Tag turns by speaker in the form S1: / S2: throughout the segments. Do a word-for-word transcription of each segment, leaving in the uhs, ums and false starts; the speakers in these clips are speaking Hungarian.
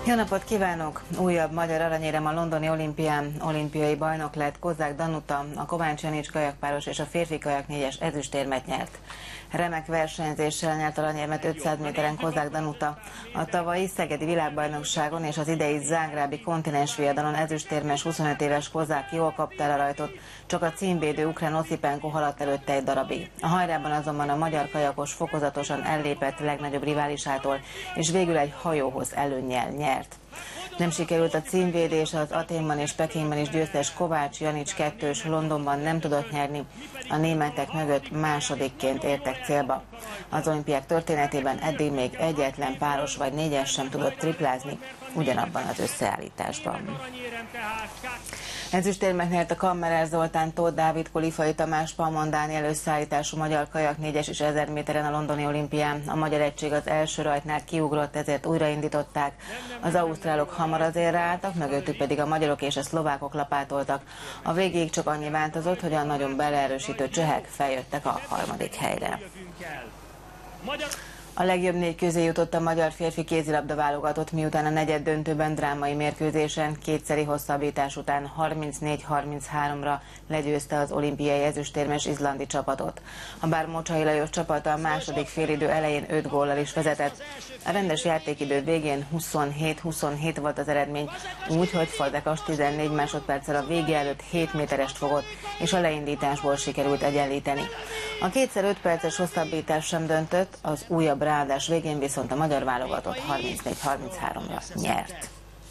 S1: Jó napot kívánok! Újabb magyar aranyérem a londoni olimpián. Olimpiai bajnok lett Kozák Danuta, a Kovács Janics kajakpáros és a férfi kajak négyes ezüstérmet nyert. Remek versenyzéssel nyert aranyérmet ötszáz méteren Kozák Danuta. A tavalyi szegedi világbajnokságon és az idei zágrábi kontinensviadalon ezüstérmes huszonöt éves Kozák jól kapta el a rajtot, csak a címvédő ukrán Oszipenko haladt előtte egy darabig. A hajrában azonban a magyar kajakos fokozatosan ellépett legnagyobb riválisától, és végül egy hajóhoz előnnyel nyert. Nem sikerült a címvédés, az Athénban és Pekingben is győztes Kovács Janics kettős Londonban nem tudott nyerni. A németek mögött másodikként értek célba. Az olimpiák történetében eddig még egyetlen páros vagy négyes sem tudott triplázni ugyanabban az összeállításban. Ezüstérmet nyert a Kammerer Zoltán, Tóth Dávid, Kolifai Tamás, Palmon Dániel összeállítású magyar kajak négyes és ezer méteren a londoni olimpián. A magyar egység az első rajtnál kiugrott, ezért újraindították. Az ausztrálok hamar azért ráálltak, mögöttük pedig a magyarok és a szlovákok lapátoltak. A végéig csak annyi változott, hogy a nagyon beleerősítő csehek feljöttek a harmadik helyre. A legjobb négy közé jutott a magyar férfi kézilabda válogatott, miután a negyed döntőben drámai mérkőzésen kétszeri hosszabbítás után harmincnégy harmincháromra legyőzte az olimpiai ezüstérmes izlandi csapatot. A bár Mocsai Lajos csapata a második félidő elején öt góllal is vezetett. A rendes játékidő végén huszonhét huszonhét volt az eredmény, úgy, hogy Fazekas tizennégy másodperccel a vége előtt hét méterest fogott, és a leindításból sikerült egyenlíteni. A kétszer öt perces hosszabbítás sem döntött, az újabb ráadás végén viszont a magyar válogatott harmincnégy harmincháromra nyert.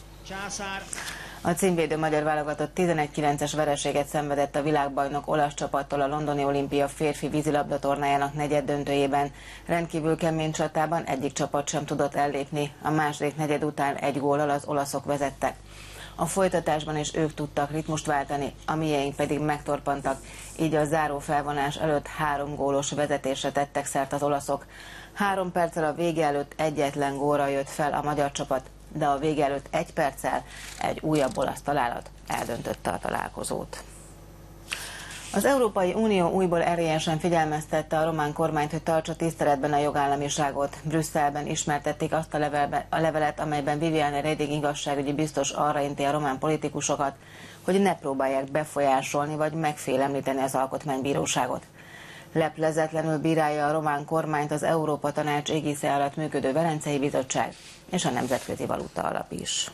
S1: A címvédő magyar válogatott tizenegy kilences vereséget szenvedett a világbajnok olasz csapattól a londoni olimpia férfi vízilabda tornájának negyed döntőjében. Rendkívül kemény csatában egyik csapat sem tudott ellépni, a második negyed után egy góllal az olaszok vezettek. A folytatásban is ők tudtak ritmust váltani, a miénk pedig megtorpantak, így a záró felvonás előtt három gólos vezetésre tettek szert az olaszok. Három perccel a vége előtt egyetlen gólra jött fel a magyar csapat, de a vége előtt egy perccel egy újabb olasz találat eldöntötte a találkozót. Az Európai Unió újból erélyesen figyelmeztette a román kormányt, hogy tartsa tiszteletben a jogállamiságot. Brüsszelben ismertették azt a, levelbe, a levelet, amelyben Viviane Reding igazságügyi biztos arra inti a román politikusokat, hogy ne próbálják befolyásolni vagy megfélemlíteni az alkotmánybíróságot. Leplezetlenül bírálja a román kormányt az Európa Tanács égisze alatt működő Velencei Bizottság és a Nemzetközi Valuta Alap is.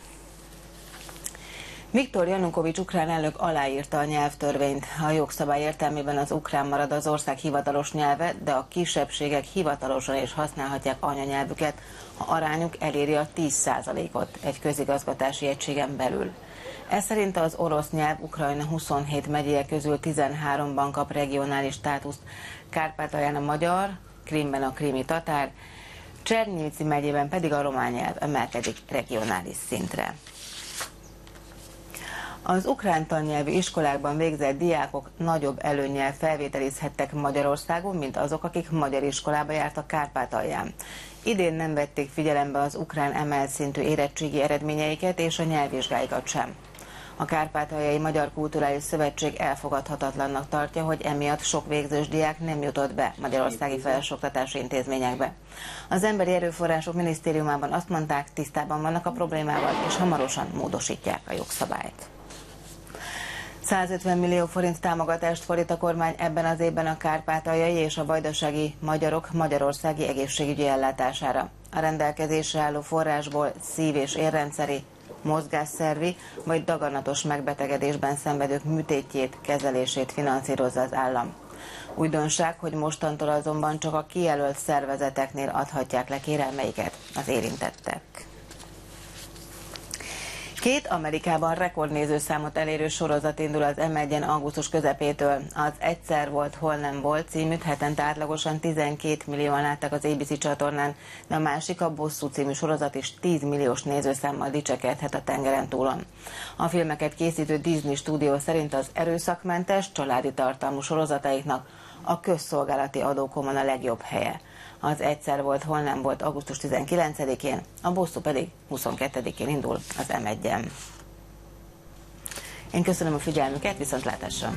S1: Viktor Janukovics ukrán elnök aláírta a nyelvtörvényt. A jogszabály értelmében az ukrán marad az ország hivatalos nyelve, de a kisebbségek hivatalosan is használhatják anyanyelvüket, ha arányuk eléri a tíz százalékot egy közigazgatási egységen belül. Ez szerint az orosz nyelv Ukrajna huszonhét megyéje közül tizenháromban kap regionális státuszt, Kárpátalján a magyar, Krímben a krími tatár, Csernyivci megyében pedig a román nyelv emelkedik regionális szintre. Az ukrán tannyelvű iskolákban végzett diákok nagyobb előnnyel felvételizhettek Magyarországon, mint azok, akik magyar iskolába jártak Kárpátalján. Idén nem vették figyelembe az ukrán emelt szintű érettségi eredményeiket és a nyelvvizsgáikat sem. A Kárpátaljai Magyar Kulturális Szövetség elfogadhatatlannak tartja, hogy emiatt sok végzős diák nem jutott be magyarországi felsőoktatási intézményekbe. Az Emberi Erőforrások Minisztériumában azt mondták, tisztában vannak a problémával, és hamarosan módosítják a jogszabályt. százötven millió forint támogatást fordít a kormány ebben az évben a kárpátaljai és a vajdasági magyarok magyarországi egészségügyi ellátására. A rendelkezésre álló forrásból szív- és érrendszeri, mozgásszervi vagy daganatos megbetegedésben szenvedők műtétjét, kezelését finanszírozza az állam. Újdonság, hogy mostantól azonban csak a kijelölt szervezeteknél adhatják le kérelmeiket az érintettek. Két Amerikában rekordnézőszámot elérő sorozat indul az em egyen augusztus közepétől. Az Egyszer volt, hol nem volt címűt hetente átlagosan tizenkét millióan látták az á bé cé csatornán, de a másik, a Bosszú című sorozat is tíz milliós nézőszámmal dicsekedhet a tengeren túlon. A filmeket készítő Disney stúdió szerint az erőszakmentes, családi tartalmú sorozataiknak a közszolgálati adókon a legjobb helye. Az Egyszer volt, hol nem volt augusztus tizenkilencedikén, a Bosszú pedig huszonkettedikén indul az em egyen. Én köszönöm a figyelmüket, viszontlátásra!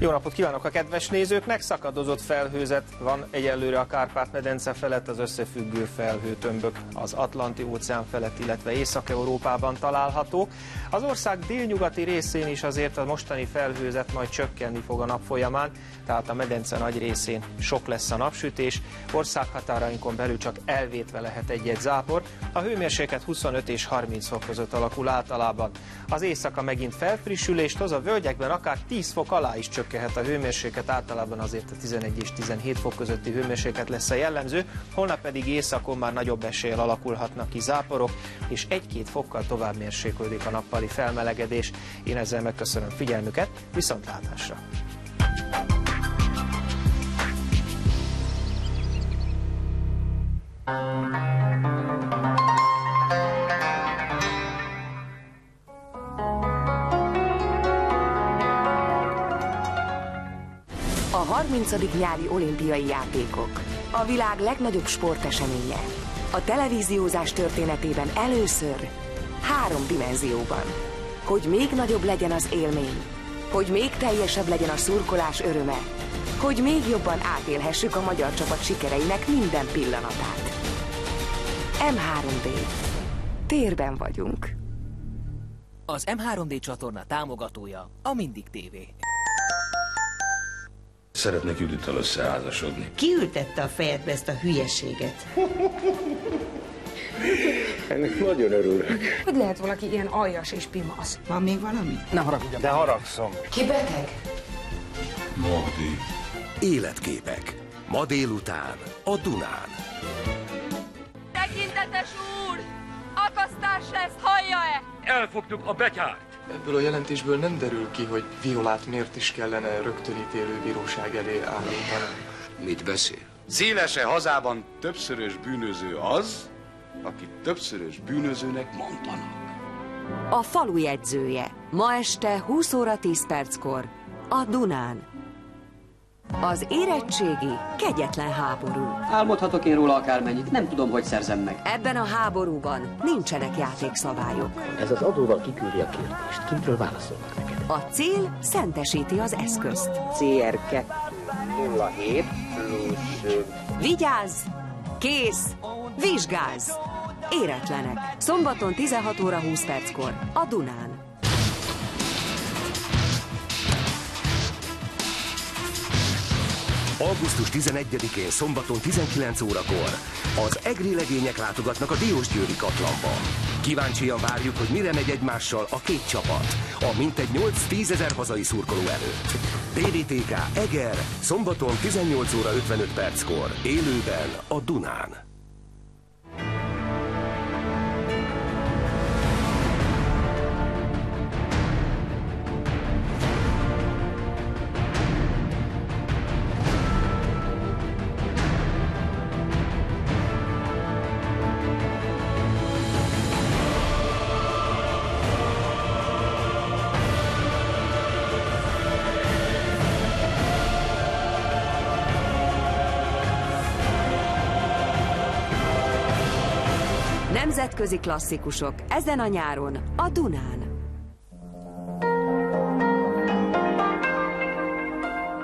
S2: Jó napot kívánok a kedves nézőknek! Szakadozott felhőzet van egyelőre a Kárpát-medence felett, az összefüggő felhőtömbök az Atlanti-óceán felett, illetve Észak-Európában található. Az ország délnyugati részén is azért a mostani felhőzet majd csökkenni fog a nap folyamán, tehát a medence nagy részén sok lesz a napsütés, országhatárainkon belül csak elvétve lehet egy-egy zápor. A hőmérséklet huszonöt és harminc fok között alakul általában. Az éjszaka megint felfrissülést hoz, a völgyekben akár tíz fok alá is csökkenhet a hőmérséklet, általában azért a tizenegy és tizenhét fok közötti hőmérséklet lesz a jellemző, holnap pedig északon már nagyobb eséllyel alakulhatnak ki záporok, és egy-két fokkal tovább mérséklődik a nappali felmelegedés. Én ezzel megköszönöm figyelmüket, viszontlátásra!
S3: A harmincadik nyári olimpiai játékok. A világ legnagyobb sporteseménye. A televíziózás történetében először három dimenzióban. Hogy még nagyobb legyen az élmény. Hogy még teljesebb legyen a szurkolás öröme. Hogy még jobban átélhessük a magyar csapat sikereinek minden pillanatát. em három dé. Térben vagyunk.
S4: Az em három dé csatorna támogatója a Mindig té vé.
S5: Szeretnék Judittal összeházasodni.
S6: Ki ültette a fejedbe ezt a hülyeséget?
S5: Ennek nagyon örülök.
S7: Hogy lehet valaki ilyen aljas és pimasz?
S6: Van még valami?
S2: Ne haragudj, de haragszom.
S7: Ki beteg?
S5: Magdi.
S8: Életképek. Ma délután a Dunán.
S9: Tekintetes úr! Akasztás lesz, hallja-e?
S10: Elfogtuk a betyárt!
S11: Ebből a jelentésből nem derül ki, hogy Violát miért is kellene rögtönítélő bíróság elé állítani.
S5: Mit beszél? Szélese hazában többszörös bűnöző az, akit többszörös bűnözőnek mondanak.
S3: A falu jegyzője. Ma este húsz óra tíz perckor a Dunán. Az érettségi kegyetlen háború.
S12: Álmodhatok én róla akármennyit, nem tudom, hogy szerzem meg.
S3: Ebben a háborúban nincsenek játékszabályok.
S12: Ez az adóval kiküldi a kérdést. Kintről válaszolnak neked?
S3: A cél szentesíti az eszközt.
S12: cé er kettő nulla hét plusz...
S3: Vigyázz! Kész! Vizsgázz! Éretlenek. Szombaton tizenhat óra húsz perckor a Dunán.
S8: augusztus tizenegyedikén szombaton tizenkilenc órakor az egri legények látogatnak a Diósgyőri Katlamba. Kíváncsian várjuk, hogy mire megy egymással a két csapat, a mintegy nyolc-tízezer hazai szurkoló előtt. té dé té ká Eger, szombaton tizennyolc óra ötvenöt perckor, élőben a Dunán.
S3: Nemzetközi klasszikusok ezen a nyáron a Dunán.